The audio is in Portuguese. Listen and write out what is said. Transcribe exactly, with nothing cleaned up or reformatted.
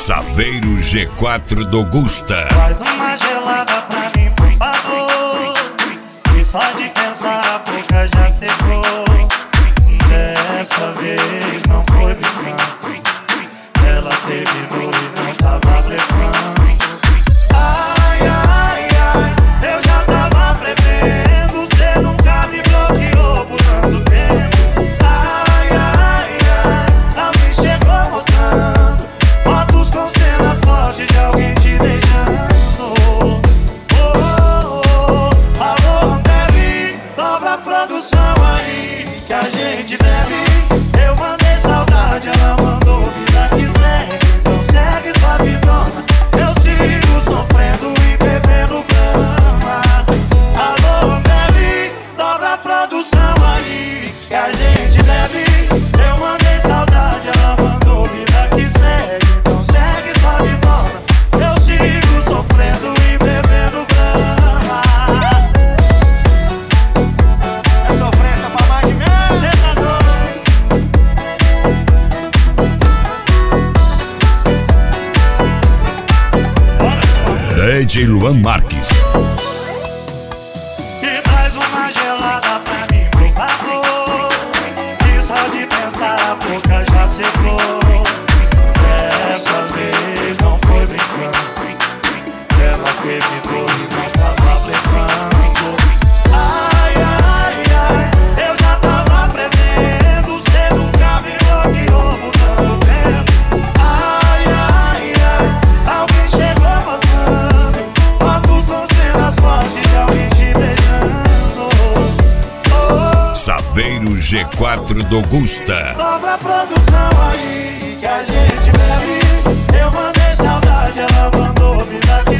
Saveiro G quatro do Gusta. Faz uma gelada pra mim, por favor. E só de pensar a boca já secou. Dessa vez não foi brincando. Ela terminou e não tava blefando. Ai, ai, ai, eu já tava prevendo. Cê nunca me bloqueou por tanto tempo. Ai, ai, ai, alguém chegou mostrando fotos com cenas fortes de alguém te beijando. Oh, oh, oh, alô, Ambev, dobra a produção aí que a gente bebe. Eu mandei saudade, ela mandou vida que segue. Então segue sua vidona, eu sigo sofrendo e bebendo grama. Alô, Ambev, dobra a produção aí que a gente bebe. Eu mandei saudade, ela mandou vida que segue. Então segue sua vidona, eu sigo sofrendo e bebendo grama. É sofrência pra mais de mim. Cê tá doido? D J Luan Marques. E traz uma gelada pra mim, por favor. E só de pensar a boca já secou. Dessa vez não foi brincando. Ela terminou e não tava blefando. Ai, ai, ai, eu já tava prevendo. Cê nunca me bloqueou por tanto tempo. Ai, ai, ai, alguém chegou mostrando fotos com cenas fortes de alguém te beijando. Oh, Saveiro G quatro do Gusta. dobra a produção aí que a gente bebe. Eu mandei saudade, ela mandou vida que